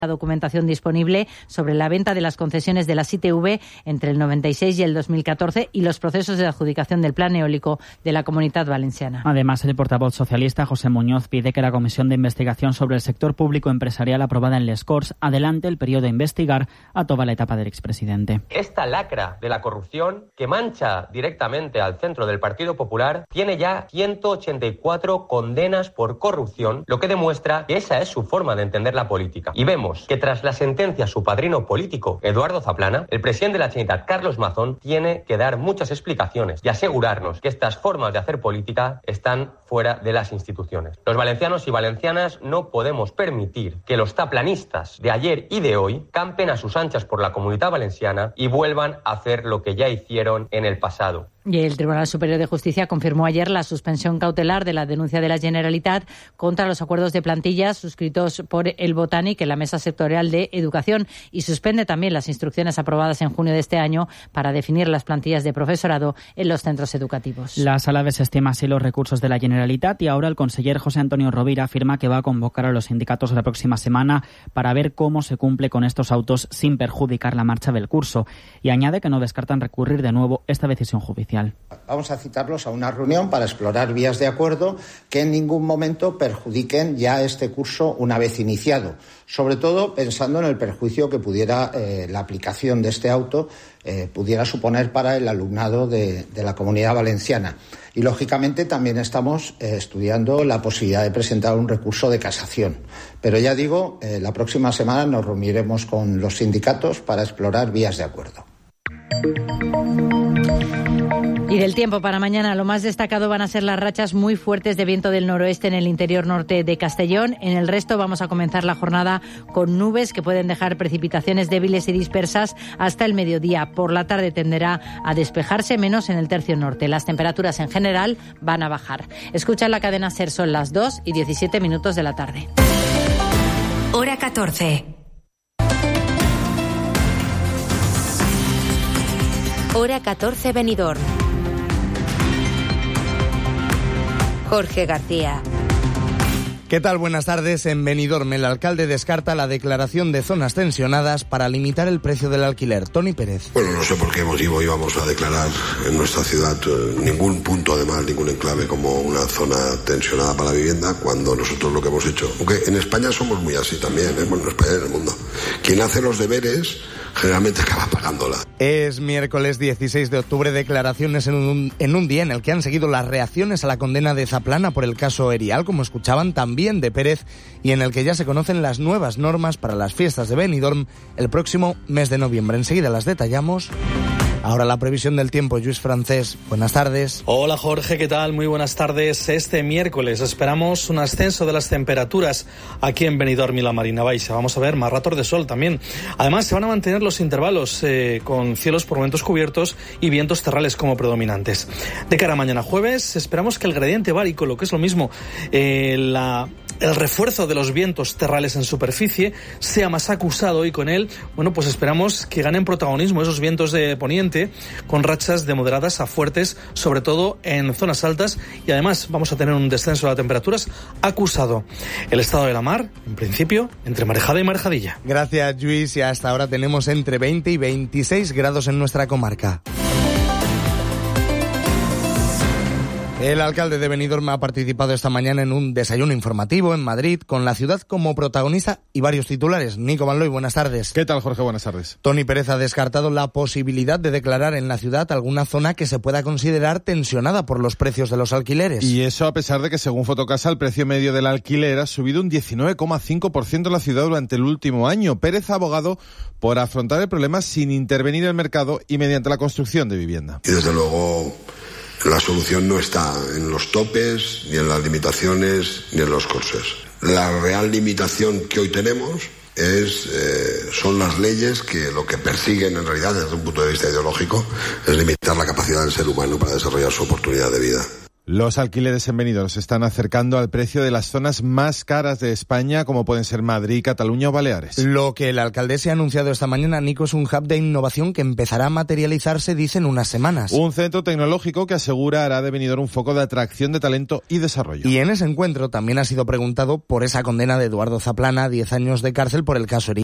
La documentación disponible sobre la venta de las concesiones de las ITV entre el 96 y el 2014 y los procesos de adjudicación del plan eólico de la Comunitat Valenciana. Además, el portavoz socialista José Muñoz pide que la comisión de investigación sobre el sector público empresarial aprobada en les Corts adelante el periodo de investigar a toda la etapa del expresidente. Esta lacra de la corrupción que mancha directamente al centro del Partido Popular tiene ya 184 condenas por corrupción, lo que demuestra que esa es su forma de entender la política. Y vemos que tras la sentencia a su padrino político, Eduardo Zaplana, el presidente de la Generalitat, Carlos Mazón, tiene que dar muchas explicaciones y asegurarnos que estas formas de hacer política están fuera de las instituciones. Los valencianos y valencianas no podemos permitir que los zaplanistas de ayer y de hoy campen a sus anchas por la Comunitat Valenciana y vuelvan a hacer lo que ya hicieron en el pasado. Y el Tribunal Superior de Justicia confirmó ayer la suspensión cautelar de la denuncia de la Generalitat contra los acuerdos de plantilla suscritos por el Botànic en la Mesa Sectorial de Educación y suspende también las instrucciones aprobadas en junio de este año para definir las plantillas de profesorado en los centros educativos. La Sala desestima así los recursos de la Generalitat y ahora el conseller José Antonio Rovira afirma que va a convocar a los sindicatos la próxima semana para ver cómo se cumple con estos autos sin perjudicar la marcha del curso y añade que no descartan recurrir de nuevo esta decisión judicial. Vamos a citarlos a una reunión para explorar vías de acuerdo que en ningún momento perjudiquen ya este curso una vez iniciado, sobre todo pensando en el perjuicio que pudiera la aplicación de este auto pudiera suponer para el alumnado de la Comunidad Valenciana. Y, lógicamente, también estamos estudiando la posibilidad de presentar un recurso de casación. Pero ya digo, la próxima semana nos reuniremos con los sindicatos para explorar vías de acuerdo. Y del tiempo para mañana, lo más destacado van a ser las rachas muy fuertes de viento del noroeste en el interior norte de Castellón. En el resto vamos a comenzar la jornada con nubes que pueden dejar precipitaciones débiles y dispersas hasta el mediodía. Por la tarde tenderá a despejarse, menos en el tercio norte. Las temperaturas en general van a bajar. Escucha la cadena SER, son las 2:17 de la tarde. Hora 14. Hora 14 Benidorm. Jorge García. ¿Qué tal? Buenas tardes. En Benidorm, el alcalde descarta la declaración de zonas tensionadas para limitar el precio del alquiler. Toni Pérez. Bueno, no sé por qué motivo íbamos a declarar en nuestra ciudad ningún punto, además, ningún enclave como una zona tensionada para la vivienda, cuando nosotros lo que hemos hecho, aunque en España somos muy así también, bueno, en España y en el mundo, quien hace los deberes generalmente acaba pagándola. Es miércoles 16 de octubre, declaraciones en un día en el que han seguido las reacciones a la condena de Zaplana por el caso Erial, como escuchaban, también de Pérez, y en el que ya se conocen las nuevas normas para las fiestas de Benidorm el próximo mes de noviembre. Enseguida las detallamos. Ahora la previsión del tiempo, Lluís Francés. Buenas tardes. Hola Jorge, ¿qué tal? Muy buenas tardes. Este miércoles esperamos un ascenso de las temperaturas aquí en Benidorm y la Marina Baixa. Vamos a ver más ratos de sol también. Además, se van a mantener los intervalos con cielos por momentos cubiertos y vientos terrales como predominantes. De cara a mañana jueves, esperamos que el gradiente bárico, lo que es lo mismo, el refuerzo de los vientos terrales en superficie sea más acusado y con él, bueno, pues esperamos que ganen protagonismo esos vientos de poniente con rachas de moderadas a fuertes, sobre todo en zonas altas, y además vamos a tener un descenso de las temperaturas acusado. El estado de la mar, en principio, entre marejada y marejadilla. Gracias, Lluís, y hasta ahora tenemos entre 20 y 26 grados en nuestra comarca. El alcalde de Benidorm ha participado esta mañana en un desayuno informativo en Madrid, con la ciudad como protagonista y varios titulares. Nico Van Looy, buenas tardes. ¿Qué tal, Jorge? Buenas tardes. Toni Pérez ha descartado la posibilidad de declarar en la ciudad alguna zona que se pueda considerar tensionada por los precios de los alquileres. Y eso a pesar de que, según Fotocasa, el precio medio del alquiler ha subido un 19,5% en la ciudad durante el último año. Pérez ha abogado por afrontar el problema sin intervenir el mercado y mediante la construcción de vivienda. Y desde luego la solución no está en los topes, ni en las limitaciones, ni en los corsés. La real limitación que hoy tenemos son las leyes que lo que persiguen en realidad desde un punto de vista ideológico es limitar la capacidad del ser humano para desarrollar su oportunidad de vida. Los alquileres en Benidorm se están acercando al precio de las zonas más caras de España, como pueden ser Madrid, Cataluña o Baleares. Lo que el alcaldesa ha anunciado esta mañana, Nico, es un hub de innovación que empezará a materializarse, dicen, unas semanas. Un centro tecnológico que asegura hará de Benidorm un foco de atracción de talento y desarrollo. Y en ese encuentro también ha sido preguntado por esa condena de Eduardo Zaplana, 10 años de cárcel por el caso Erial.